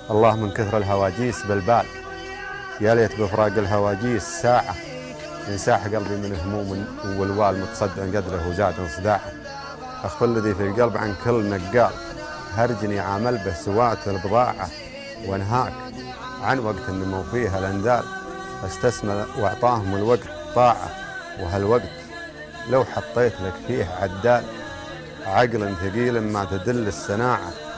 الله من كثر الهواجيس بالبال، يا ليت بفراق الهواجيس ساعة ينساح قلبي من هموم والوال متصدع قدره وزاد انصداعه. أخف الذي في القلب عن كل نقال، هرجني عامل به سوات البضاعة، وانهاك عن وقت النمو فيها الأندال، استسمى وأعطاهم الوقت طاعة، وهالوقت لو حطيت لك فيه عدال، عقل ثقيل ما تدل السناعة،